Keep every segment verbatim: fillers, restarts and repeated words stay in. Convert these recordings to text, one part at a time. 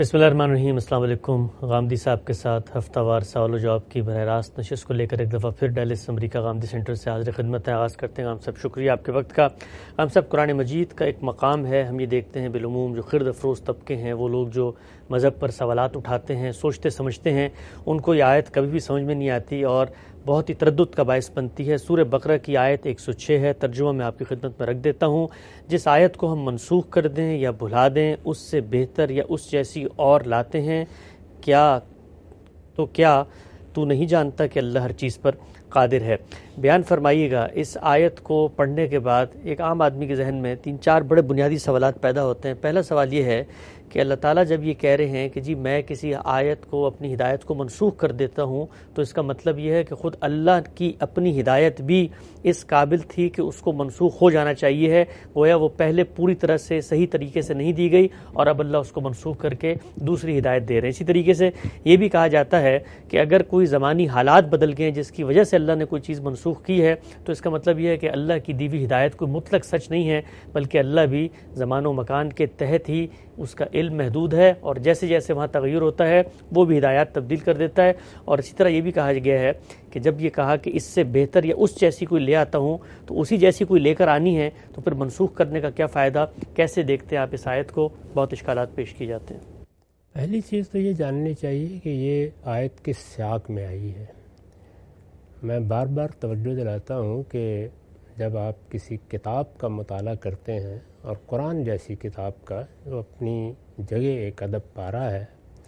بسم اللہ الرحمن الرحیم۔ السلام علیکم۔ غامدی صاحب کے ساتھ ہفتہ وار سوال و جواب کی براہ راست نشست کو لے کر ایک دفعہ پھر ڈیلس امریکہ غامدی سینٹر سے حاضر خدمت ہے۔ آغاز کرتے ہیں۔ غام صاحب شکریہ آپ کے وقت کا۔ غام صاحب قرآن مجید کا ایک مقام ہے، ہم یہ دیکھتے ہیں بالعموم جو خرد افروز طبقے ہیں، وہ لوگ جو مذہب پر سوالات اٹھاتے ہیں، سوچتے سمجھتے ہیں، ان کو یہ آیت کبھی بھی سمجھ میں نہیں آتی اور بہت ہی تردد کا باعث بنتی ہے۔ سورہ بقرہ کی آیت ایک سو چھ ہے، ترجمہ میں آپ کی خدمت میں رکھ دیتا ہوں۔ جس آیت کو ہم منسوخ کر دیں یا بھلا دیں، اس سے بہتر یا اس جیسی اور لاتے ہیں کیا تو کیا تو نہیں جانتا کہ اللہ ہر چیز پر قادر ہے؟ بیان فرمائیے گا۔ اس آیت کو پڑھنے کے بعد ایک عام آدمی کے ذہن میں تین چار بڑے بنیادی سوالات پیدا ہوتے ہیں۔ پہلا سوال یہ ہے کہ اللہ تعالیٰ جب یہ کہہ رہے ہیں کہ جی میں کسی آیت کو اپنی ہدایت کو منسوخ کر دیتا ہوں، تو اس کا مطلب یہ ہے کہ خود اللہ کی اپنی ہدایت بھی اس قابل تھی کہ اس کو منسوخ ہو جانا چاہیے ہے، گویا وہ پہلے پوری طرح سے صحیح طریقے سے نہیں دی گئی اور اب اللہ اس کو منسوخ کر کے دوسری ہدایت دے رہے ہیں۔ اسی طریقے سے یہ بھی کہا جاتا ہے کہ اگر کوئی زمانی حالات بدل گئے جس کی وجہ سے اللہ نے کوئی چیز منسوخ کی ہے، تو اس کا مطلب یہ ہے کہ اللہ کی دی ہوئی ہدایت کوئی مطلق سچ نہیں ہے، بلکہ اللہ بھی زمان و مکان کے تحت ہی اس کا علم محدود ہے اور جیسے جیسے وہاں تغیر ہوتا ہے وہ بھی ہدایات تبدیل کر دیتا ہے۔ اور اسی طرح یہ بھی کہا گیا ہے کہ جب یہ کہا کہ اس سے بہتر یا اس جیسی کوئی لے آتا ہوں، تو اسی جیسی کوئی لے کر آنی ہے تو پھر منسوخ کرنے کا کیا فائدہ؟ کیسے دیکھتے ہیں آپ اس آیت کو؟ بہت اشکالات پیش کی جاتے ہیں۔ پہلی چیز تو یہ جاننی چاہیے کہ یہ آیت کس سیاق میں آئی ہے۔ میں بار بار توجہ دلاتا ہوں کہ جب آپ کسی کتاب کا مطالعہ کرتے ہیں اور قرآن جیسی کتاب کا جو اپنی جگہ ایک ادب پارہ ہے،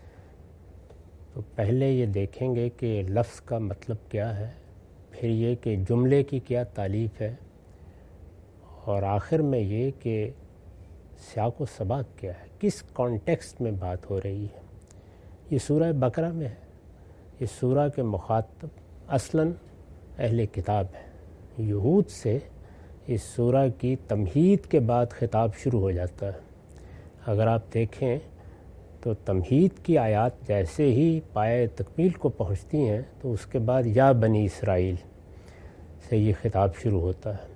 تو پہلے یہ دیکھیں گے کہ لفظ کا مطلب کیا ہے، پھر یہ کہ جملے کی کیا تعلیف ہے، اور آخر میں یہ کہ سیاق و سباق کیا ہے، کس کانٹیکسٹ میں بات ہو رہی ہے۔ یہ سورہ بقرہ میں ہے۔ یہ سورہ کے مخاطب اصلاً اہل کتاب ہے۔ یہود سے اس سورہ کی تمہید کے بعد خطاب شروع ہو جاتا ہے۔ اگر آپ دیکھیں تو تمہید کی آیات جیسے ہی پایہ تکمیل کو پہنچتی ہیں تو اس کے بعد یا بنی اسرائیل سے یہ خطاب شروع ہوتا ہے۔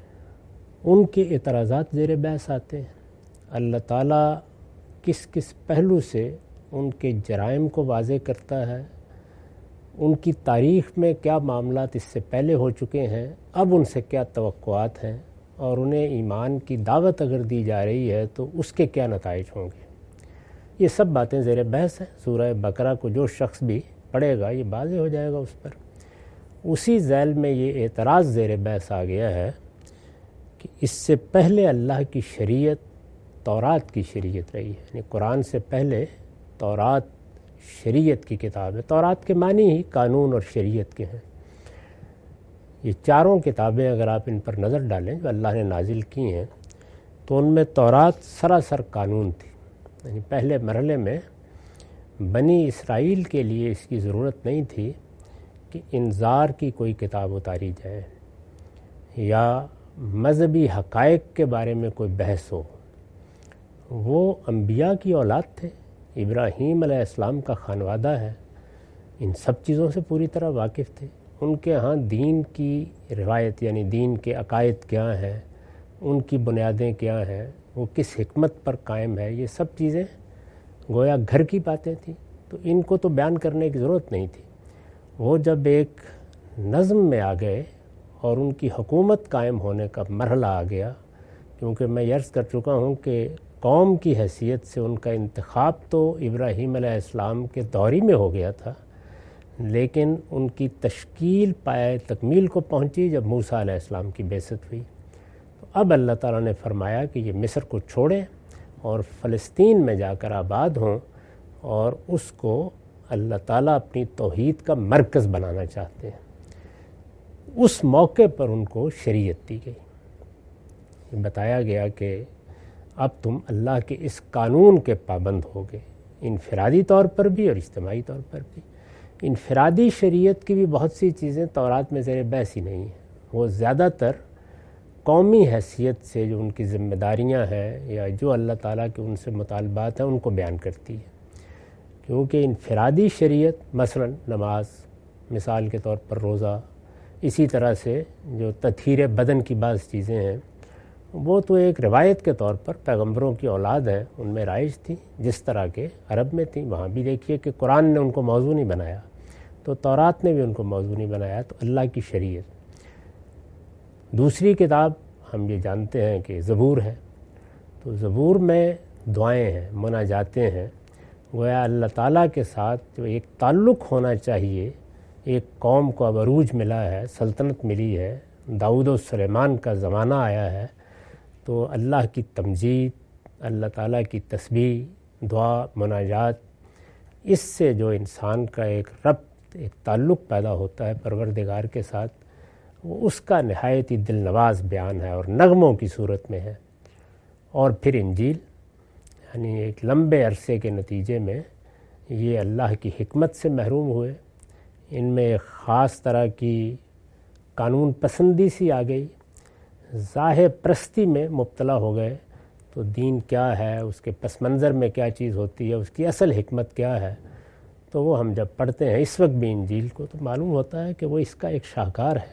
ان کے اعتراضات زیر بحث آتے ہیں۔ اللہ تعالیٰ کس کس پہلو سے ان کے جرائم کو واضح کرتا ہے، ان کی تاریخ میں کیا معاملات اس سے پہلے ہو چکے ہیں، اب ان سے کیا توقعات ہیں، اور انہیں ایمان کی دعوت اگر دی جا رہی ہے تو اس کے کیا نتائج ہوں گے۔ یہ سب باتیں زیر بحث ہیں۔ سورہ بقرہ کو جو شخص بھی پڑھے گا یہ واضح ہو جائے گا اس پر۔ اسی ذیل میں یہ اعتراض زیر بحث آ گیا ہے کہ اس سے پہلے اللہ کی شریعت تورات کی شریعت رہی ہے، یعنی قرآن سے پہلے تورات شریعت کی کتاب ہے۔ تورات کے معنی ہی قانون اور شریعت کے ہیں۔ یہ چاروں کتابیں اگر آپ ان پر نظر ڈالیں جو اللہ نے نازل کی ہیں تو ان میں تورات سراسر قانون تھی، یعنی پہلے مرحلے میں بنی اسرائیل کے لیے اس کی ضرورت نہیں تھی کہ انذار کی کوئی کتاب اتاری جائے یا مذہبی حقائق کے بارے میں کوئی بحث ہو۔ وہ انبیاء کی اولاد تھے، ابراہیم علیہ السلام کا خانوادہ ہے، ان سب چیزوں سے پوری طرح واقف تھے۔ ان کے ہاں دین کی روایت یعنی دین کے عقائد کیا ہیں، ان کی بنیادیں کیا ہیں، وہ کس حکمت پر قائم ہے، یہ سب چیزیں گویا گھر کی باتیں تھیں، تو ان کو تو بیان کرنے کی ضرورت نہیں تھی۔ وہ جب ایک نظم میں آ گئے اور ان کی حکومت قائم ہونے کا مرحلہ آ گیا، کیونکہ میں یہ عرض کر چکا ہوں کہ قوم کی حیثیت سے ان کا انتخاب تو ابراہیم علیہ السلام کے دوری میں ہو گیا تھا، لیکن ان کی تشکیل پایہ تکمیل کو پہنچی جب موسیٰ علیہ السلام کی بعثت ہوئی۔ تو اب اللہ تعالیٰ نے فرمایا کہ یہ مصر کو چھوڑیں اور فلسطین میں جا کر آباد ہوں، اور اس کو اللہ تعالیٰ اپنی توحید کا مرکز بنانا چاہتے ہیں۔ اس موقع پر ان کو شریعت دی گئی، بتایا گیا کہ اب تم اللہ کے اس قانون کے پابند ہوگے، انفرادی طور پر بھی اور اجتماعی طور پر بھی۔ انفرادی شریعت کی بھی بہت سی چیزیں تورات میں زیر بحث ہی نہیں ہیں، وہ زیادہ تر قومی حیثیت سے جو ان کی ذمہ داریاں ہیں یا جو اللہ تعالیٰ کے ان سے مطالبات ہیں ان کو بیان کرتی ہے۔ کیونکہ انفرادی شریعت مثلا نماز، مثال کے طور پر روزہ، اسی طرح سے جو تطہیر بدن کی بعض چیزیں ہیں وہ تو ایک روایت کے طور پر پیغمبروں کی اولاد ہیں، ان میں رائج تھی، جس طرح کے عرب میں تھیں وہاں بھی دیکھیے کہ قرآن نے ان کو موضوع نہیں بنایا، تو تورات نے بھی ان کو موضوع نہیں بنایا، تو اللہ کی شریعت۔ دوسری کتاب ہم یہ جانتے ہیں کہ زبور ہے، تو زبور میں دعائیں ہیں، مناجاتیں ہیں، گویا اللہ تعالیٰ کے ساتھ جو ایک تعلق ہونا چاہیے، ایک قوم کو اب عروج ملا ہے، سلطنت ملی ہے، داؤد و سلیمان کا زمانہ آیا ہے، تو اللہ کی تمجید، اللہ تعالیٰ کی تسبیح، دعا، مناجات، اس سے جو انسان کا ایک ربط، ایک تعلق پیدا ہوتا ہے پروردگار کے ساتھ، وہ اس کا نہایت ہی دل نواز بیان ہے اور نغموں کی صورت میں ہے۔ اور پھر انجیل، یعنی ایک لمبے عرصے کے نتیجے میں یہ اللہ کی حکمت سے محروم ہوئے، ان میں ایک خاص طرح کی قانون پسندی سی آ گئی، ظاہر پرستی میں مبتلا ہو گئے، تو دین کیا ہے، اس کے پس منظر میں کیا چیز ہوتی ہے، اس کی اصل حکمت کیا ہے، تو وہ ہم جب پڑھتے ہیں اس وقت بھی انجیل کو تو معلوم ہوتا ہے کہ وہ اس کا ایک شاہکار ہے۔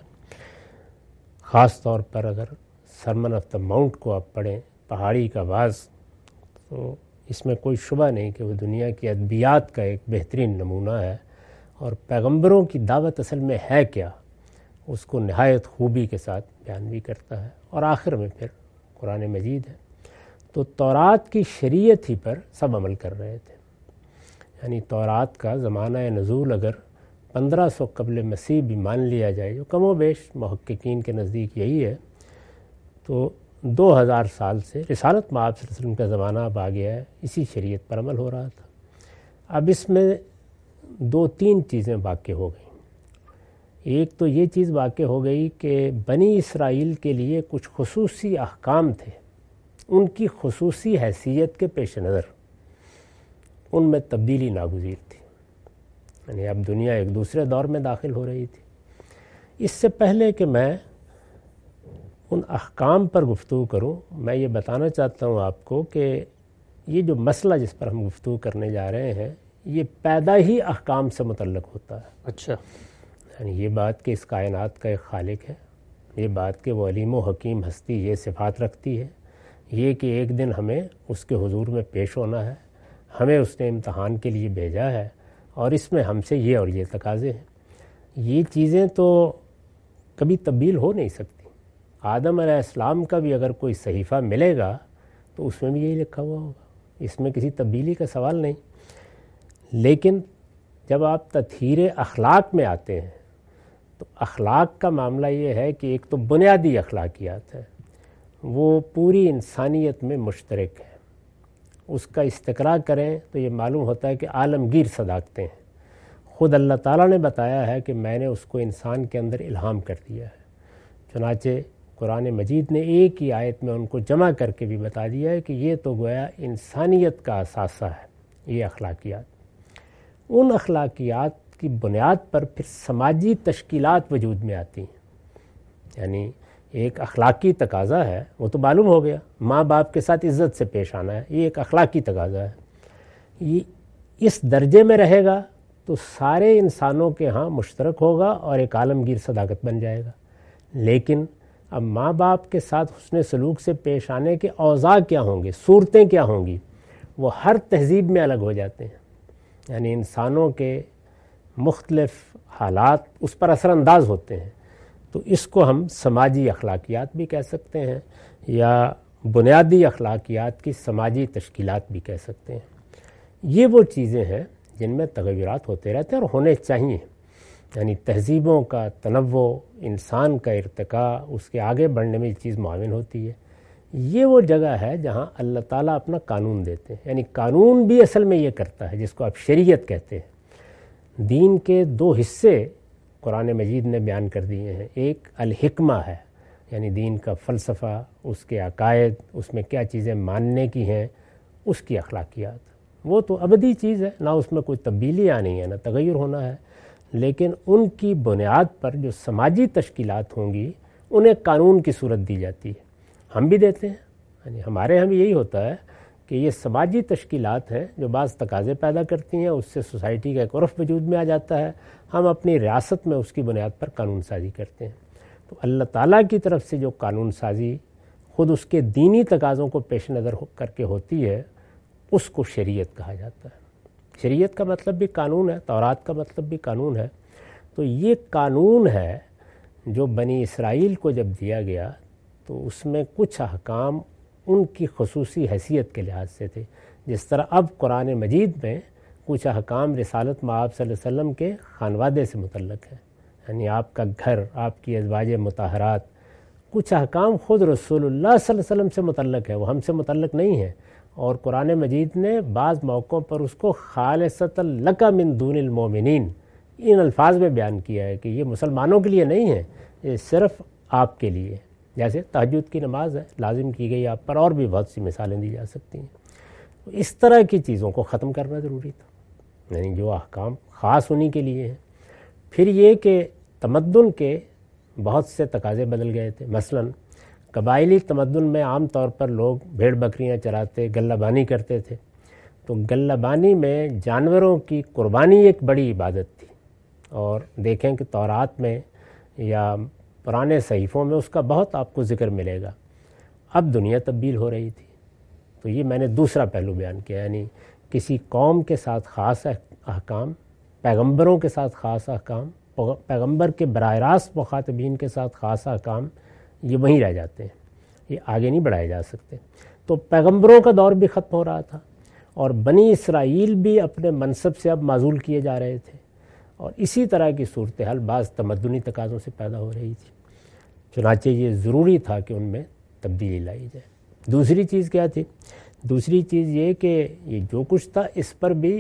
خاص طور پر اگر سرمن آف دا ماؤنٹ کو آپ پڑھیں، پہاڑی کا باز، تو اس میں کوئی شبہ نہیں کہ وہ دنیا کی ادبیات کا ایک بہترین نمونہ ہے، اور پیغمبروں کی دعوت اصل میں ہے کیا، اس کو نہایت خوبی کے ساتھ بیان بھی کرتا ہے۔ اور آخر میں پھر قرآن مجید ہے، تو تورات کی شریعت ہی پر سب عمل کر رہے تھے، یعنی تورات کا زمانہ نزول اگر پندرہ سو قبل مسیح بھی مان لیا جائے، جو کم و بیش محققین کے نزدیک یہی ہے، تو دو ہزار سال سے رسالت مآب صلی اللہ علیہ وسلم کا زمانہ اب آ گیا ہے، اسی شریعت پر عمل ہو رہا تھا۔ اب اس میں دو تین چیزیں واقع ہو گئیں۔ ایک تو یہ چیز واقع ہو گئی کہ بنی اسرائیل کے لیے کچھ خصوصی احکام تھے، ان کی خصوصی حیثیت کے پیش نظر ان میں تبدیلی ناگزیر تھی، یعنی اب دنیا ایک دوسرے دور میں داخل ہو رہی تھی۔ اس سے پہلے کہ میں ان احکام پر گفتگو کروں، میں یہ بتانا چاہتا ہوں آپ کو کہ یہ جو مسئلہ جس پر ہم گفتگو کرنے جا رہے ہیں، یہ پیدا ہی احکام سے متعلق ہوتا ہے۔ اچھا، یعنی یہ بات کہ اس کائنات کا ایک خالق ہے، یہ بات کہ وہ علیم و حکیم ہستی یہ صفات رکھتی ہے، یہ کہ ایک دن ہمیں اس کے حضور میں پیش ہونا ہے، ہمیں اس نے امتحان کے لیے بھیجا ہے، اور اس میں ہم سے یہ اور یہ تقاضے ہیں، یہ چیزیں تو کبھی تبدیل ہو نہیں سکتی۔ آدم علیہ السلام کا بھی اگر کوئی صحیفہ ملے گا تو اس میں بھی یہی لکھا ہوا ہوگا، اس میں کسی تبدیلی کا سوال نہیں۔ لیکن جب آپ تطہیر اخلاق میں آتے ہیں تو اخلاق کا معاملہ یہ ہے کہ ایک تو بنیادی اخلاقیات ہے، وہ پوری انسانیت میں مشترک ہے، اس کا استقراء کریں تو یہ معلوم ہوتا ہے کہ عالمگیر صداقتیں ہیں۔ خود اللہ تعالیٰ نے بتایا ہے کہ میں نے اس کو انسان کے اندر الہام کر دیا ہے، چنانچہ قرآن مجید نے ایک ہی آیت میں ان کو جمع کر کے بھی بتا دیا ہے کہ یہ تو گویا انسانیت کا اثاثہ ہے، یہ اخلاقیات۔ ان اخلاقیات کی بنیاد پر پھر سماجی تشکیلات وجود میں آتی ہیں، یعنی ایک اخلاقی تقاضا ہے، وہ تو معلوم ہو گیا، ماں باپ کے ساتھ عزت سے پیش آنا ہے، یہ ایک اخلاقی تقاضا ہے، یہ اس درجے میں رہے گا تو سارے انسانوں کے ہاں مشترک ہوگا اور ایک عالمگیر صداقت بن جائے گا۔ لیکن اب ماں باپ کے ساتھ حسن سلوک سے پیش آنے کے اوضاع کیا ہوں گے، صورتیں کیا ہوں گی، وہ ہر تہذیب میں الگ ہو جاتے ہیں، یعنی انسانوں کے مختلف حالات اس پر اثر انداز ہوتے ہیں، تو اس کو ہم سماجی اخلاقیات بھی کہہ سکتے ہیں یا بنیادی اخلاقیات کی سماجی تشکیلات بھی کہہ سکتے ہیں۔ یہ وہ چیزیں ہیں جن میں تغیرات ہوتے رہتے ہیں اور ہونے چاہیے، یعنی تہذیبوں کا تنوع، انسان کا ارتقاء، اس کے آگے بڑھنے میں یہ چیز معاون ہوتی ہے۔ یہ وہ جگہ ہے جہاں اللہ تعالیٰ اپنا قانون دیتے ہیں، یعنی قانون بھی اصل میں یہ کرتا ہے جس کو آپ شریعت کہتے ہیں۔ دین کے دو حصے قرآن مجید نے بیان کر دیے ہیں، ایک الحکمہ ہے، یعنی دین کا فلسفہ، اس کے عقائد، اس میں کیا چیزیں ماننے کی ہیں، اس کی اخلاقیات، وہ تو ابدی چیز ہے، نہ اس میں کوئی تبدیلی آنی ہے نہ تغیر ہونا ہے، لیکن ان کی بنیاد پر جو سماجی تشکیلات ہوں گی انہیں قانون کی صورت دی جاتی ہے، ہم بھی دیتے ہیں، یعنی ہمارے ہم یہی ہوتا ہے کہ یہ سماجی تشکیلات ہیں جو بعض تقاضے پیدا کرتی ہیں، اس سے سوسائٹی کا ایک عرف وجود میں آ جاتا ہے، ہم اپنی ریاست میں اس کی بنیاد پر قانون سازی کرتے ہیں۔ تو اللہ تعالیٰ کی طرف سے جو قانون سازی خود اس کے دینی تقاضوں کو پیش نظر کر کے ہوتی ہے، اس کو شریعت کہا جاتا ہے۔ شریعت کا مطلب بھی قانون ہے، تورات کا مطلب بھی قانون ہے۔ تو یہ قانون ہے جو بنی اسرائیل کو جب دیا گیا تو اس میں کچھ احکام ان کی خصوصی حیثیت کے لحاظ سے تھے، جس طرح اب قرآن مجید میں کچھ احکام رسالت مآب صلی اللہ علیہ وسلم کے خانوادے سے متعلق ہیں، یعنی آپ کا گھر، آپ کی ازواج مطہرات، کچھ احکام خود رسول اللہ صلی اللہ علیہ وسلم سے متعلق ہے، وہ ہم سے متعلق نہیں ہے، اور قرآن مجید نے بعض موقعوں پر اس کو خالصۃ لک من دون المومنین ان الفاظ میں بیان کیا ہے کہ یہ مسلمانوں کے لیے نہیں ہے، یہ صرف آپ کے لیے ہے۔ جیسے تہجد کی نماز ہے، لازم کی گئی آپ پر، اور بھی بہت سی مثالیں دی جا سکتی ہیں۔ اس طرح کی چیزوں کو ختم کرنا ضروری تھا، یعنی جو احکام خاص انہی کے لیے ہیں۔ پھر یہ کہ تمدن کے بہت سے تقاضے بدل گئے تھے، مثلاً قبائلی تمدن میں عام طور پر لوگ بھیڑ بکریاں چراتے، غلہ بانی کرتے تھے، تو غلہ بانی میں جانوروں کی قربانی ایک بڑی عبادت تھی، اور دیکھیں کہ تورات میں یا پرانے صحیفوں میں اس کا بہت آپ کو ذکر ملے گا۔ اب دنیا تبدیل ہو رہی تھی، تو یہ میں نے دوسرا پہلو بیان کیا، یعنی کسی قوم کے ساتھ خاص احکام، پیغمبروں کے ساتھ خاص احکام، پیغمبر کے براہ راست مخاطبین کے ساتھ خاص احکام، یہ وہیں رہ جاتے ہیں، یہ آگے نہیں بڑھائے جا سکتے۔ تو پیغمبروں کا دور بھی ختم ہو رہا تھا، اور بنی اسرائیل بھی اپنے منصب سے اب معزول کیے جا رہے تھے، اور اسی طرح کی صورتحال بعض تمدنی تقاضوں سے پیدا ہو رہی تھی، چنانچہ یہ ضروری تھا کہ ان میں تبدیلی لائی جائے۔ دوسری چیز کیا تھی؟ دوسری چیز یہ کہ یہ جو کچھ تھا اس پر بھی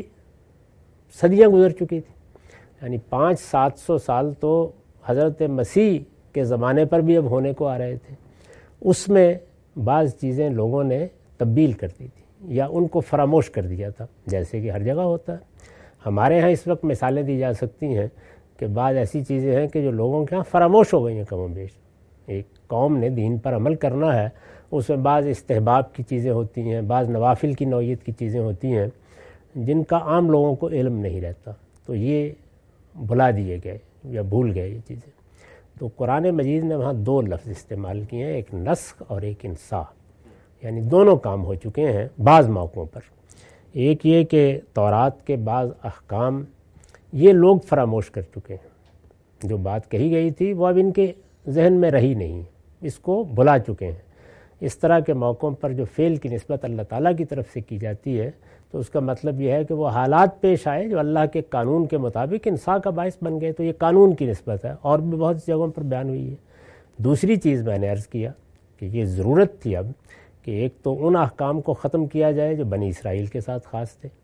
صدیاں گزر چکی تھی، یعنی پانچ سات سو سال تو حضرت مسیح کے زمانے پر بھی اب ہونے کو آ رہے تھے، اس میں بعض چیزیں لوگوں نے تبدیل کر دی تھی یا ان کو فراموش کر دیا تھا، جیسے کہ ہر جگہ ہوتا ہے۔ ہمارے ہاں اس وقت مثالیں دی جا سکتی ہیں کہ بعض ایسی چیزیں ہیں کہ جو لوگوں کے ہاں فراموش ہو گئی ہیں کم و بیش۔ ایک قوم نے دین پر عمل کرنا ہے، اس میں بعض استحباب کی چیزیں ہوتی ہیں، بعض نوافل کی نوعیت کی چیزیں ہوتی ہیں جن کا عام لوگوں کو علم نہیں رہتا، تو یہ بھلا دیے گئے یا بھول گئے یہ چیزیں۔ تو قرآن مجید نے وہاں دو لفظ استعمال کیے ہیں، ایک نسخ اور ایک انساء، یعنی دونوں کام ہو چکے ہیں بعض موقعوں پر۔ ایک یہ کہ تورات کے بعض احکام یہ لوگ فراموش کر چکے ہیں، جو بات کہی گئی تھی وہ اب ان کے ذہن میں رہی نہیں، اس کو بھلا چکے ہیں۔ اس طرح کے موقعوں پر جو فعل کی نسبت اللہ تعالیٰ کی طرف سے کی جاتی ہے تو اس کا مطلب یہ ہے کہ وہ حالات پیش آئے جو اللہ کے قانون کے مطابق انصاف کا باعث بن گئے، تو یہ قانون کی نسبت ہے، اور بھی بہت سی جگہوں پر بیان ہوئی ہے۔ دوسری چیز میں نے عرض کیا کہ یہ ضرورت تھی اب کہ ایک تو ان احکام کو ختم کیا جائے جو بنی اسرائیل کے ساتھ خاص تھے،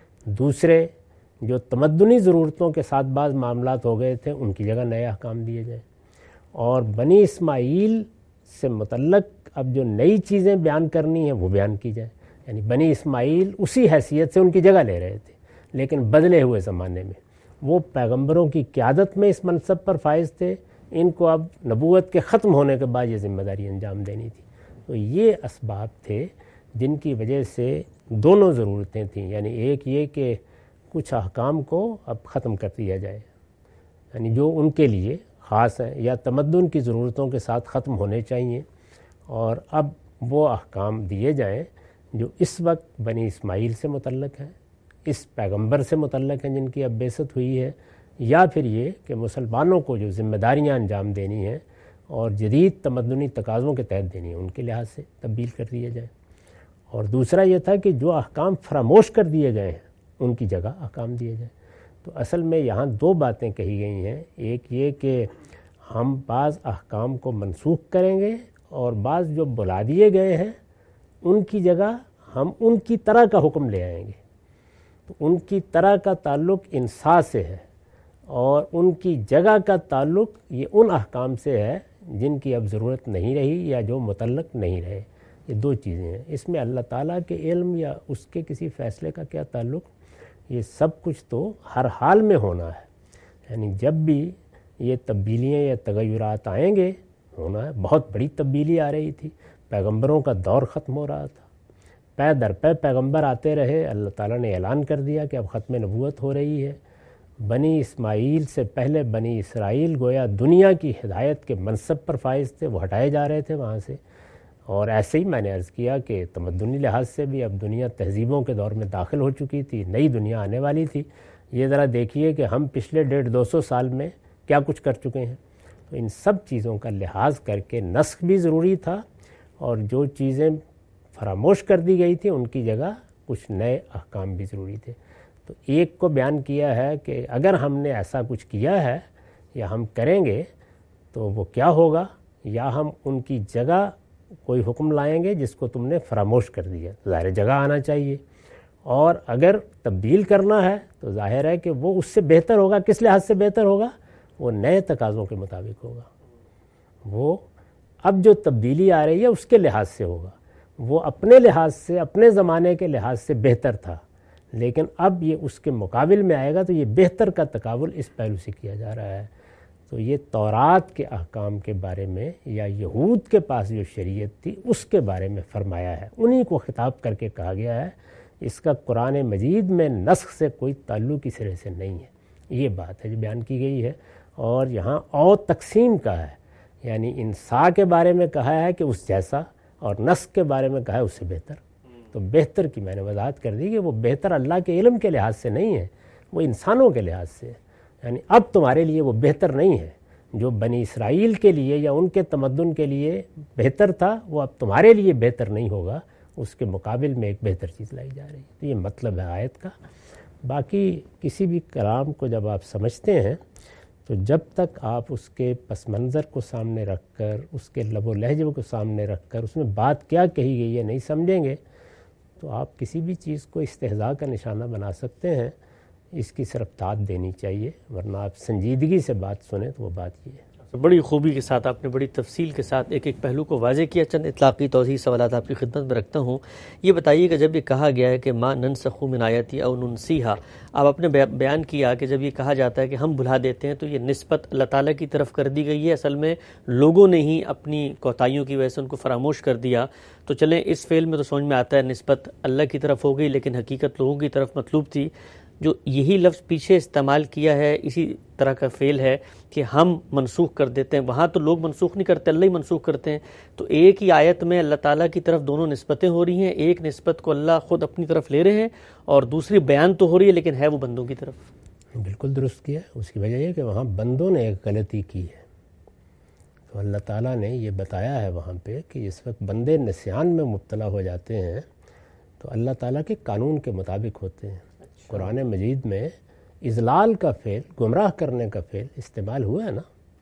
دوسرے جو تمدنی ضرورتوں کے ساتھ بعض معاملات ہو گئے تھے ان کی جگہ نئے احکام دیے جائیں، اور بنی اسماعیل سے متعلق اب جو نئی چیزیں بیان کرنی ہیں وہ بیان کی جائیں، یعنی بنی اسماعیل اسی حیثیت سے ان کی جگہ لے رہے تھے لیکن بدلے ہوئے زمانے میں، وہ پیغمبروں کی قیادت میں اس منصب پر فائز تھے، ان کو اب نبوت کے ختم ہونے کے بعد یہ ذمہ داری انجام دینی تھی۔ تو یہ اسباب تھے جن کی وجہ سے دونوں ضرورتیں تھیں، یعنی ایک یہ کہ کچھ احکام کو اب ختم کر دیا جائے، یعنی جو ان کے لیے خاص ہیں یا تمدن کی ضرورتوں کے ساتھ ختم ہونے چاہیے، اور اب وہ احکام دیے جائیں جو اس وقت بنی اسماعیل سے متعلق ہیں، اس پیغمبر سے متعلق ہیں جن کی اب بعثت ہوئی ہے، یا پھر یہ کہ مسلمانوں کو جو ذمہ داریاں انجام دینی ہیں اور جدید تمدنی تقاضوں کے تحت دینی ہیں ان کے لحاظ سے تبدیل کر دیے جائیں۔ اور دوسرا یہ تھا کہ جو احکام فراموش کر دیے گئے ہیں ان کی جگہ احکام دیے جائیں۔ تو اصل میں یہاں دو باتیں کہی گئی ہیں، ایک یہ کہ ہم بعض احکام کو منسوخ کریں گے اور بعض جو بلا دیے گئے ہیں ان کی جگہ ہم ان کی طرح کا حکم لے آئیں گے۔ تو ان کی طرح کا تعلق انصاف سے ہے، اور ان کی جگہ کا تعلق یہ ان احکام سے ہے جن کی اب ضرورت نہیں رہی یا جو متعلق نہیں رہے۔ یہ دو چیزیں ہیں، اس میں اللہ تعالیٰ کے علم یا اس کے کسی فیصلے کا کیا تعلق، یہ سب کچھ تو ہر حال میں ہونا ہے، یعنی جب بھی یہ تبدیلیاں یا تغیرات آئیں گے ہونا ہے۔ بہت بڑی تبدیلی آ رہی تھی، پیغمبروں کا دور ختم ہو رہا تھا، پے در پے پیغمبر آتے رہے، اللہ تعالیٰ نے اعلان کر دیا کہ اب ختم نبوت ہو رہی ہے۔ بنی اسماعیل سے پہلے بنی اسرائیل گویا دنیا کی ہدایت کے منصب پر فائز تھے، وہ ہٹائے جا رہے تھے وہاں سے، اور ایسے ہی میں نے عرض کیا کہ تمدنی لحاظ سے بھی اب دنیا تہذیبوں کے دور میں داخل ہو چکی تھی، نئی دنیا آنے والی تھی۔ یہ ذرا دیکھیے کہ ہم پچھلے ڈیڑھ دو سو سال میں کیا کچھ کر چکے ہیں۔ تو ان سب چیزوں کا لحاظ کر کے نسخ بھی ضروری تھا، اور جو چیزیں فراموش کر دی گئی تھیں ان کی جگہ کچھ نئے احکام بھی ضروری تھے۔ تو ایک کو بیان کیا ہے کہ اگر ہم نے ایسا کچھ کیا ہے یا ہم کریں گے تو وہ کیا ہوگا، یا ہم ان کی جگہ کوئی حکم لائیں گے جس کو تم نے فراموش کر دیا، ظاہر جگہ آنا چاہیے۔ اور اگر تبدیل کرنا ہے تو ظاہر ہے کہ وہ اس سے بہتر ہوگا۔ کس لحاظ سے بہتر ہوگا؟ وہ نئے تقاضوں کے مطابق ہوگا۔ وہ اب جو تبدیلی آ رہی ہے اس کے لحاظ سے ہوگا۔ وہ اپنے لحاظ سے، اپنے زمانے کے لحاظ سے بہتر تھا، لیکن اب یہ اس کے مقابل میں آئے گا، تو یہ بہتر کا تقابل اس پہلو سے کیا جا رہا ہے۔ تو یہ تورات کے احکام کے بارے میں یا یہود کے پاس جو شریعت تھی اس کے بارے میں فرمایا ہے، انہی کو خطاب کر کے کہا گیا ہے۔ اس کا قرآن مجید میں نسخ سے کوئی تعلق اس طرح سے نہیں ہے۔ یہ بات ہے جو بیان کی گئی ہے۔ اور یہاں اور تقسیم کا ہے، یعنی انسا کے بارے میں کہا ہے کہ اس جیسا، اور نسخ کے بارے میں کہا ہے اس سے بہتر۔ تو بہتر کی میں نے وضاحت کر دی کہ وہ بہتر اللہ کے علم کے لحاظ سے نہیں ہے، وہ انسانوں کے لحاظ سے ہے۔ یعنی اب تمہارے لیے وہ بہتر نہیں ہے، جو بنی اسرائیل کے لیے یا ان کے تمدن کے لیے بہتر تھا وہ اب تمہارے لیے بہتر نہیں ہوگا، اس کے مقابل میں ایک بہتر چیز لائی جا رہی ہے۔ تو یہ مطلب ہے آیت کا۔ باقی کسی بھی کلام کو جب آپ سمجھتے ہیں تو جب تک آپ اس کے پس منظر کو سامنے رکھ کر، اس کے لب و لہجے کو سامنے رکھ کر اس میں بات کیا کہی گئی ہے نہیں سمجھیں گے تو آپ کسی بھی چیز کو استہزاء کا نشانہ بنا سکتے ہیں۔ اس کی صرف داد دینی چاہیے، ورنہ آپ سنجیدگی سے بات سنیں تو وہ بات یہ ہے۔ بڑی خوبی کے ساتھ آپ نے بڑی تفصیل کے ساتھ ایک ایک پہلو کو واضح کیا۔ چند اطلاقی توضیحی سوالات آپ کی خدمت میں رکھتا ہوں۔ یہ بتائیے کہ جب یہ کہا گیا ہے کہ ما ننسخ من آیت او ننسیہا، آپ اپنے بیان کیا کہ جب یہ کہا جاتا ہے کہ ہم بھلا دیتے ہیں تو یہ نسبت اللہ تعالیٰ کی طرف کر دی گئی ہے، اصل میں لوگوں نے ہی اپنی کوتاہیوں کی وجہ سے ان کو فراموش کر دیا۔ تو چلیں اس فعل میں تو سمجھ میں آتا ہے نسبت اللہ کی طرف ہو گئی، لیکن حقیقت لوگوں کی طرف مطلوب تھی۔ جو یہی لفظ پیچھے استعمال کیا ہے اسی طرح کا فعل ہے کہ ہم منسوخ کر دیتے ہیں، وہاں تو لوگ منسوخ نہیں کرتے، اللہ ہی منسوخ کرتے ہیں۔ تو ایک ہی آیت میں اللہ تعالیٰ کی طرف دونوں نسبتیں ہو رہی ہیں، ایک نسبت کو اللہ خود اپنی طرف لے رہے ہیں اور دوسری بیان تو ہو رہی ہے لیکن ہے وہ بندوں کی طرف۔ بالکل درست کیا۔ اس کی وجہ یہ کہ وہاں بندوں نے ایک غلطی کی ہے، تو اللہ تعالیٰ نے یہ بتایا ہے وہاں پہ کہ اس وقت بندے نسیان میں مبتلا ہو جاتے ہیں تو اللہ تعالیٰ کے قانون کے مطابق ہوتے ہیں۔ قرآن مجید میں اضلال کا فعل، گمراہ کرنے کا فعل استعمال ہوا ہے نا،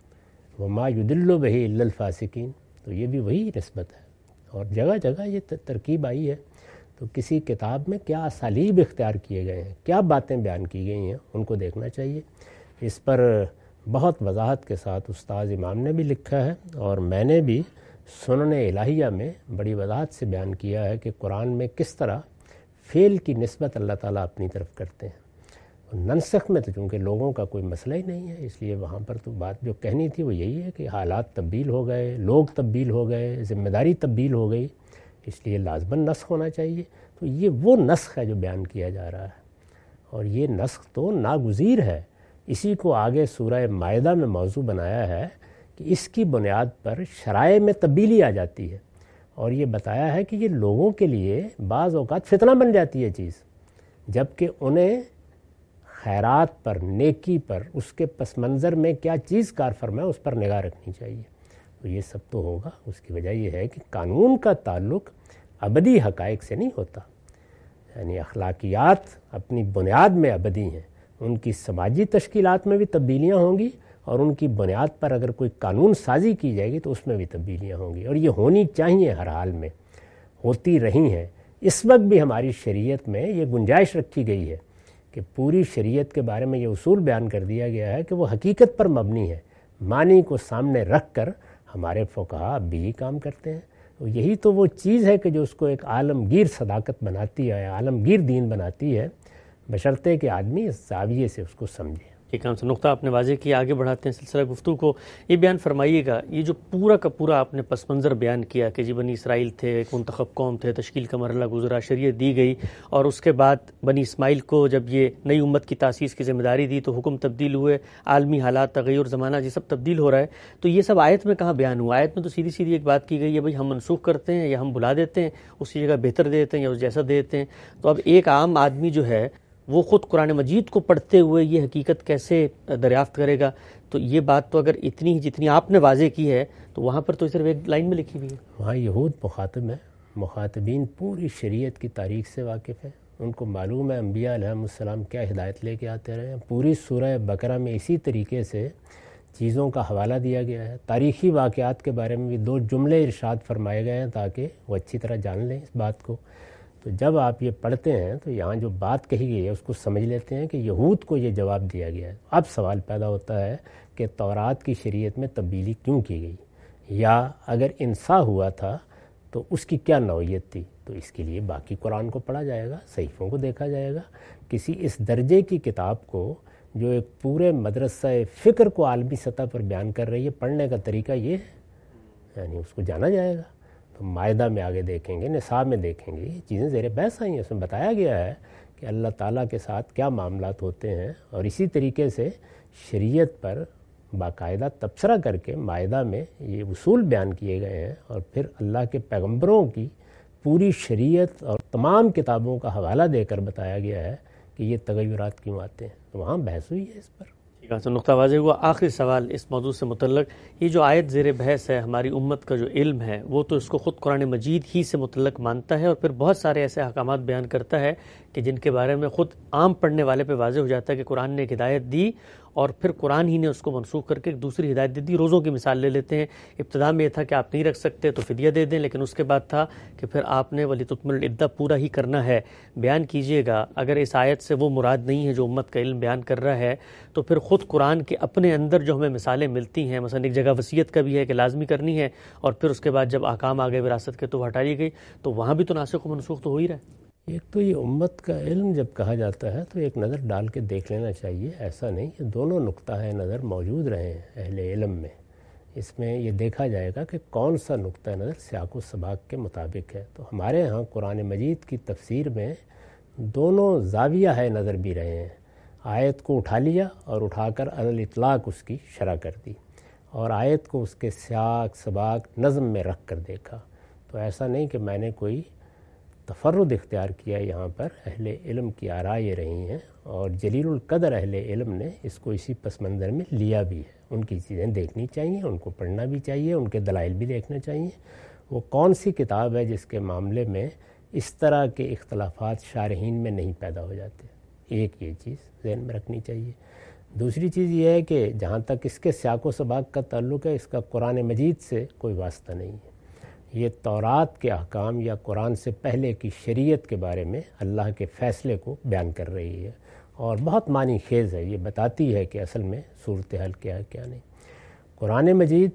وما یضل بہ الا الفاسقین، تو یہ بھی وہی نسبت ہے۔ اور جگہ جگہ یہ ترکیب آئی ہے۔ تو کسی کتاب میں کیا اسالیب اختیار کیے گئے ہیں، کیا باتیں بیان کی گئی ہیں، ان کو دیکھنا چاہیے۔ اس پر بہت وضاحت کے ساتھ استاذ امام نے بھی لکھا ہے، اور میں نے بھی سنن الہیہ میں بڑی وضاحت سے بیان کیا ہے کہ قرآن میں کس طرح فعل کی نسبت اللہ تعالیٰ اپنی طرف کرتے ہیں۔ ننسخ میں تو چونکہ لوگوں کا کوئی مسئلہ ہی نہیں ہے، اس لیے وہاں پر تو بات جو کہنی تھی وہ یہی ہے کہ حالات تبدیل ہو گئے، لوگ تبدیل ہو گئے، ذمہ داری تبدیل ہو گئی، اس لیے لازماً نسخ ہونا چاہیے۔ تو یہ وہ نسخ ہے جو بیان کیا جا رہا ہے، اور یہ نسخ تو ناگزیر ہے۔ اسی کو آگے سورہ مائدہ میں موضوع بنایا ہے کہ اس کی بنیاد پر شرائع میں تبدیلی آ جاتی ہے، اور یہ بتایا ہے کہ یہ لوگوں کے لیے بعض اوقات فتنہ بن جاتی ہے چیز، جبکہ انہیں خیرات پر، نیکی پر، اس کے پس منظر میں کیا چیز کار فرمائے اس پر نگاہ رکھنی چاہیے۔ تو یہ سب تو ہوگا۔ اس کی وجہ یہ ہے کہ قانون کا تعلق ابدی حقائق سے نہیں ہوتا، یعنی اخلاقیات اپنی بنیاد میں ابدی ہیں، ان کی سماجی تشکیلات میں بھی تبدیلیاں ہوں گی، اور ان کی بنیاد پر اگر کوئی قانون سازی کی جائے گی تو اس میں بھی تبدیلیاں ہوں گی، اور یہ ہونی چاہیے، ہر حال میں ہوتی رہی ہیں۔ اس وقت بھی ہماری شریعت میں یہ گنجائش رکھی گئی ہے کہ پوری شریعت کے بارے میں یہ اصول بیان کر دیا گیا ہے کہ وہ حقیقت پر مبنی ہے، معنی کو سامنے رکھ کر ہمارے فقہا اب بھی یہ کام کرتے ہیں۔ تو یہی تو وہ چیز ہے کہ جو اس کو ایک عالمگیر صداقت بناتی ہے، عالمگیر دین بناتی ہے، بشرطے کہ آدمی اس زاویے سے اس کو سمجھے۔ ایک عام سا نقطہ آپ نے واضح کیا، آگے بڑھاتے ہیں سلسلہ گفتگو کو. یہ بیان فرمائیے گا، یہ جو پورا کا پورا آپ نے پس منظر بیان کیا کہ جی بنی اسرائیل تھے، ایک منتخب قوم تھے، تشکیل کا مرحلہ گزرا، شریعت دی گئی، اور اس کے بعد بنی اسماعیل کو جب یہ نئی امت کی تاسیس کی ذمہ داری دی تو حکم تبدیل ہوئے، عالمی حالات، تغیر، زمانہ یہ سب تبدیل ہو رہا ہے. تو یہ سب آیت میں کہاں بیان ہوا؟ آیت میں تو سیدھی سیدھی ایک بات کی گئی ہے، بھائی ہم منسوخ کرتے ہیں یا ہم بلا دیتے ہیں، اسی جگہ بہتر دے دیتے ہیں یا اس جیسا دے دیتے ہیں. تو اب ایک عام آدمی جو ہے وہ خود قرآن مجید کو پڑھتے ہوئے یہ حقیقت کیسے دریافت کرے گا؟ تو یہ بات تو اگر اتنی جتنی آپ نے واضح کی ہے تو وہاں پر تو صرف ایک لائن میں لکھی ہوئی ہے. وہاں یہود مخاطب ہیں، مخاطبین پوری شریعت کی تاریخ سے واقف ہیں، ان کو معلوم ہے انبیاء علیہ السلام کیا ہدایت لے کے آتے رہے ہیں. پوری سورہ بقرہ میں اسی طریقے سے چیزوں کا حوالہ دیا گیا ہے. تاریخی واقعات کے بارے میں بھی دو جملے ارشاد فرمائے گئے ہیں تاکہ وہ اچھی طرح جان لیں اس بات کو. تو جب آپ یہ پڑھتے ہیں تو یہاں جو بات کہی گئی ہے اس کو سمجھ لیتے ہیں کہ یہود کو یہ جواب دیا گیا ہے. اب سوال پیدا ہوتا ہے کہ تورات کی شریعت میں تبدیلی کیوں کی گئی، یا اگر انسا ہوا تھا تو اس کی کیا نوعیت تھی؟ تو اس کے لیے باقی قرآن کو پڑھا جائے گا، صحیفوں کو دیکھا جائے گا. کسی اس درجے کی کتاب کو جو ایک پورے مدرسہ فکر کو عالمی سطح پر بیان کر رہی ہے، پڑھنے کا طریقہ یہ ہے، یعنی اس کو جانا جائے گا. تو مائدہ میں آگے دیکھیں گے، نصاب میں دیکھیں گے، یہ چیزیں زیر بحث آئی ہیں. اس میں بتایا گیا ہے کہ اللہ تعالیٰ کے ساتھ کیا معاملات ہوتے ہیں، اور اسی طریقے سے شریعت پر باقاعدہ تبصرہ کر کے مائدہ میں یہ اصول بیان کیے گئے ہیں. اور پھر اللہ کے پیغمبروں کی پوری شریعت اور تمام کتابوں کا حوالہ دے کر بتایا گیا ہے کہ یہ تغیرات کیوں آتے ہیں. تو وہاں بحث ہوئی ہے اس پر. ٹھیک ہے، نقطہ واضح ہوا. آخری سوال اس موضوع سے متعلق، یہ جو آیت زیر بحث ہے، ہماری امت کا جو علم ہے وہ تو اس کو خود قرآن مجید ہی سے متعلق مانتا ہے، اور پھر بہت سارے ایسے احکامات بیان کرتا ہے کہ جن کے بارے میں خود عام پڑھنے والے پہ واضح ہو جاتا ہے کہ قرآن نے ایک ہدایت دی اور پھر قرآن ہی نے اس کو منسوخ کر کے ایک دوسری ہدایت دے دی. روزوں کی مثال لے لیتے ہیں. ابتدا میں یہ تھا کہ آپ نہیں رکھ سکتے تو فدیہ دے دیں، لیکن اس کے بعد تھا کہ پھر آپ نے وَلِتُكْمِلُوا الْعِدَّةَ پورا ہی کرنا ہے. بیان کیجئے گا اگر اس آیت سے وہ مراد نہیں ہے جو امت کا علم بیان کر رہا ہے، تو پھر خود قرآن کے اپنے اندر جو ہمیں مثالیں ملتی ہیں، مثلا ایک جگہ وصیت کا بھی ہے کہ لازمی کرنی ہے، اور پھر اس کے بعد جب احکام آ گئے وراثت کے تو وہ ہٹائی گئی، تو وہاں بھی تو ناسخ و منسوخ تو ہو ہی رہا ہے. ایک تو یہ امت کا علم جب کہا جاتا ہے تو ایک نظر ڈال کے دیکھ لینا چاہیے. ایسا نہیں کہ دونوں نقطہ ہے نظر موجود رہے ہیں اہل علم میں. اس میں یہ دیکھا جائے گا کہ کون سا نقطہ نظر سیاق و سباق کے مطابق ہے. تو ہمارے ہاں قرآن مجید کی تفسیر میں دونوں زاویہ ہے نظر بھی رہے ہیں. آیت کو اٹھا لیا اور اٹھا کر علی الاطلاق اس کی شرح کر دی، اور آیت کو اس کے سیاق سباق نظم میں رکھ کر دیکھا. تو ایسا نہیں کہ میں نے کوئی تفرد اختیار کیا. یہاں پر اہل علم کی آراء یہ رہی ہیں، اور جلیل القدر اہل علم نے اس کو اسی پس منظر میں لیا بھی ہے. ان کی چیزیں دیکھنی چاہیے، ان کو پڑھنا بھی چاہیے، ان کے دلائل بھی دیکھنا چاہیے. وہ کون سی کتاب ہے جس کے معاملے میں اس طرح کے اختلافات شارحین میں نہیں پیدا ہو جاتے؟ ایک یہ چیز ذہن میں رکھنی چاہیے. دوسری چیز یہ ہے کہ جہاں تک اس کے سیاق و سباق کا تعلق ہے، اس کا قرآن مجید سے کوئی واسطہ نہیں ہے. یہ تورات کے احکام یا قرآن سے پہلے کی شریعت کے بارے میں اللہ کے فیصلے کو بیان کر رہی ہے، اور بہت معنی خیز ہے. یہ بتاتی ہے کہ اصل میں صورتحال کیا ہے کیا نہیں. قرآن مجید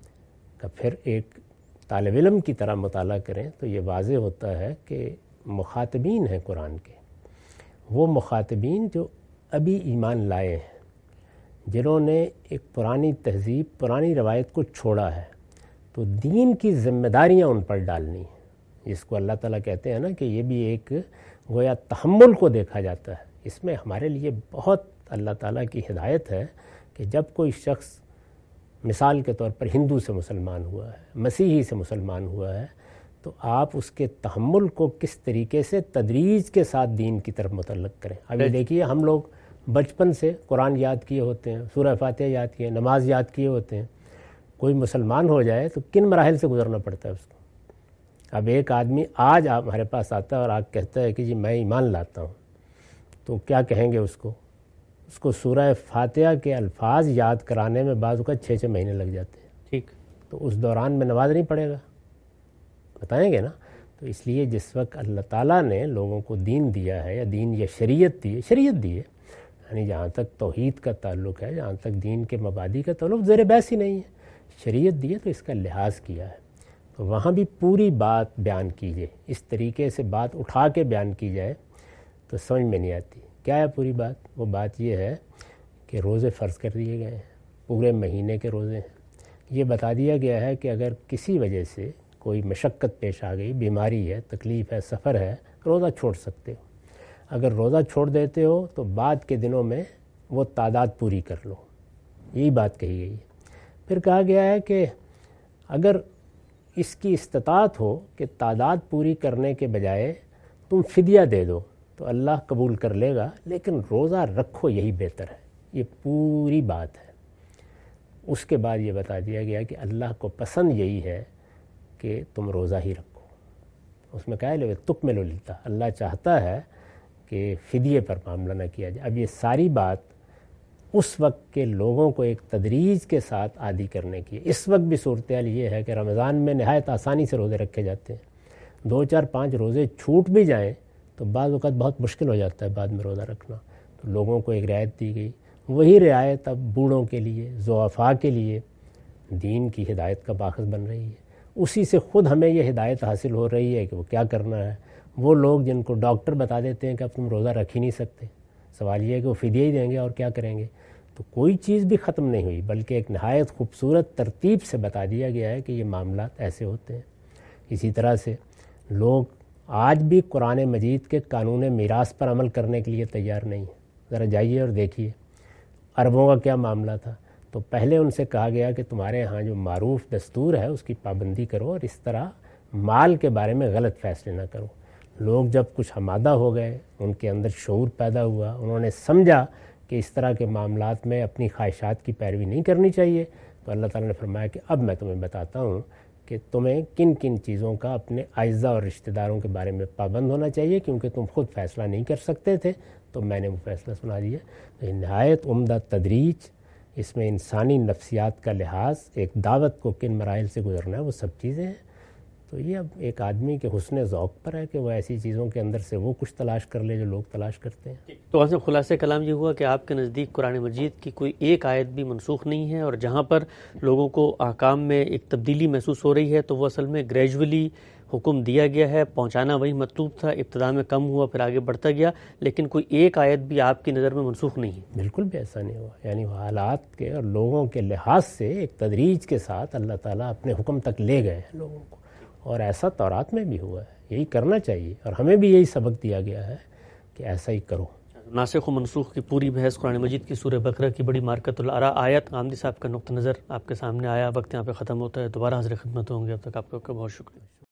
کا پھر ایک طالب علم کی طرح مطالعہ کریں تو یہ واضح ہوتا ہے کہ مخاطبین ہیں قرآن کے، وہ مخاطبین جو ابھی ایمان لائے ہیں، جنہوں نے ایک پرانی تہذیب، پرانی روایت کو چھوڑا ہے. تو دین کی ذمہ داریاں ان پر ڈالنی ہیں، جس کو اللہ تعالیٰ کہتے ہیں نا کہ یہ بھی ایک گویا تحمل کو دیکھا جاتا ہے. اس میں ہمارے لیے بہت اللہ تعالیٰ کی ہدایت ہے کہ جب کوئی شخص مثال کے طور پر ہندو سے مسلمان ہوا ہے، مسیحی سے مسلمان ہوا ہے، تو آپ اس کے تحمل کو کس طریقے سے تدریج کے ساتھ دین کی طرف متعلق کریں. ابھی دیکھیے ہم لوگ بچپن سے قرآن یاد کیے ہوتے ہیں، سورہ فاتحہ یاد کیے، نماز یاد کیے ہوتے ہیں. کوئی مسلمان ہو جائے تو کن مراحل سے گزرنا پڑتا ہے اس کو. اب ایک آدمی آج آپ ہمارے پاس آتا ہے اور آپ کہتا ہے کہ جی میں ایمان لاتا ہوں، تو کیا کہیں گے اس کو؟ اس کو سورہ فاتحہ کے الفاظ یاد کرانے میں بعض اوقات چھ چھ مہینے لگ جاتے ہیں. ٹھیک، تو اس دوران میں نماز نہیں پڑھے گا، بتائیں گے نا. تو اس لیے جس وقت اللہ تعالیٰ نے لوگوں کو دین دیا ہے، یا دین یا شریعت دی ہے، شریعت دی ہے، یعنی جہاں تک توحید کا تعلق ہے، جہاں تک دین کے مبادی کا تعلق، زیر بحث ہی نہیں ہے، شریعت دی ہے تو اس کا لحاظ کیا ہے. تو وہاں بھی پوری بات بیان کیجیے. اس طریقے سے بات اٹھا کے بیان کی جائے تو سمجھ میں نہیں آتی. کیا ہے پوری بات؟ وہ بات یہ ہے کہ روزے فرض کر دیے گئے ہیں، پورے مہینے کے روزے ہیں۔ یہ بتا دیا گیا ہے کہ اگر کسی وجہ سے کوئی مشقت پیش آ گئی، بیماری ہے، تکلیف ہے، سفر ہے، روزہ چھوڑ سکتے ہو۔ اگر روزہ چھوڑ دیتے ہو تو بعد کے دنوں میں وہ تعداد پوری کر لو، یہی بات کہی گئی ہے۔ پھر کہا گیا ہے کہ اگر اس کی استطاعت ہو کہ تعداد پوری کرنے کے بجائے تم فدیہ دے دو تو اللہ قبول کر لے گا، لیکن روزہ رکھو یہی بہتر ہے۔ یہ پوری بات ہے۔ اس کے بعد یہ بتا دیا گیا کہ اللہ کو پسند یہی ہے کہ تم روزہ ہی رکھو۔ اس میں کہا ہے تکملوا العدہ، اللہ چاہتا ہے کہ فدیے پر معاملہ نہ کیا جائے۔ اب یہ ساری بات اس وقت کے لوگوں کو ایک تدریج کے ساتھ عادی کرنے کی ہے۔ اس وقت بھی صورتحال یہ ہے کہ رمضان میں نہایت آسانی سے روزے رکھے جاتے ہیں، دو چار پانچ روزے چھوٹ بھی جائیں تو بعض اوقات بہت مشکل ہو جاتا ہے بعد میں روزہ رکھنا، تو لوگوں کو ایک رعایت دی گئی۔ وہی رعایت اب بوڑھوں کے لیے، ضعفاء کے لیے دین کی ہدایت کا باعث بن رہی ہے۔ اسی سے خود ہمیں یہ ہدایت حاصل ہو رہی ہے کہ وہ کیا کرنا ہے۔ وہ لوگ جن کو ڈاکٹر بتا دیتے ہیں کہ اب تم روزہ رکھ ہی نہیں سکتے، سوال یہ ہے کہ وہ فدیہ ہی دیں گے اور کیا کریں گے۔ تو کوئی چیز بھی ختم نہیں ہوئی، بلکہ ایک نہایت خوبصورت ترتیب سے بتا دیا گیا ہے کہ یہ معاملات ایسے ہوتے ہیں۔ اسی طرح سے لوگ آج بھی قرآن مجید کے قانون میراث پر عمل کرنے کے لیے تیار نہیں ہیں۔ ذرا جائیے اور دیکھیے عربوں کا کیا معاملہ تھا۔ تو پہلے ان سے کہا گیا کہ تمہارے ہاں جو معروف دستور ہے اس کی پابندی کرو اور اس طرح مال کے بارے میں غلط فیصلے نہ کرو۔ لوگ جب کچھ آمادہ ہو گئے، ان کے اندر شعور پیدا ہوا، انہوں نے سمجھا کہ اس طرح کے معاملات میں اپنی خواہشات کی پیروی نہیں کرنی چاہیے، تو اللہ تعالیٰ نے فرمایا کہ اب میں تمہیں بتاتا ہوں کہ تمہیں کن کن چیزوں کا اپنے اعزاء اور رشتہ داروں کے بارے میں پابند ہونا چاہیے، کیونکہ تم خود فیصلہ نہیں کر سکتے تھے تو میں نے وہ فیصلہ سنا دیا۔ تو نہایت عمدہ تدریج، اس میں انسانی نفسیات کا لحاظ، ایک دعوت کو کن مراحل سے گزرنا ہے، وہ سب چیزیں ہیں۔ تو یہ اب ایک آدمی کے حسن ذوق پر ہے کہ وہ ایسی چیزوں کے اندر سے وہ کچھ تلاش کر لے جو لوگ تلاش کرتے ہیں۔ تو وہاں سے خلاصہ کلام یہ ہوا کہ آپ کے نزدیک قرآن مجید کی کوئی ایک آیت بھی منسوخ نہیں ہے، اور جہاں پر لوگوں کو احکام میں ایک تبدیلی محسوس ہو رہی ہے تو وہ اصل میں گریجولی حکم دیا گیا ہے، پہنچانا وہی مطلوب تھا، ابتدا میں کم ہوا پھر آگے بڑھتا گیا، لیکن کوئی ایک آیت بھی آپ کی نظر میں منسوخ نہیں ہے۔ بالکل بھی ایسا نہیں ہوا، یعنی وہ حالات کے اور لوگوں کے لحاظ سے ایک تدریج کے ساتھ اللہ تعالیٰ اپنے حکم تک لے گئے ہیں لوگوں کو، اور ایسا تورات میں بھی ہوا ہے۔ یہی کرنا چاہیے اور ہمیں بھی یہی سبق دیا گیا ہے کہ ایسا ہی کرو۔ ناسخ و منسوخ کی پوری بحث قرآن مجید کی سورہ بقرہ کی بڑی مارکت الآراء آیت غامدی صاحب کا نقطہ نظر آپ کے سامنے آیا۔ وقت یہاں پہ ختم ہوتا ہے، دوبارہ حاضر خدمت ہوں گے، اب تک آپ کا بہت شکریہ۔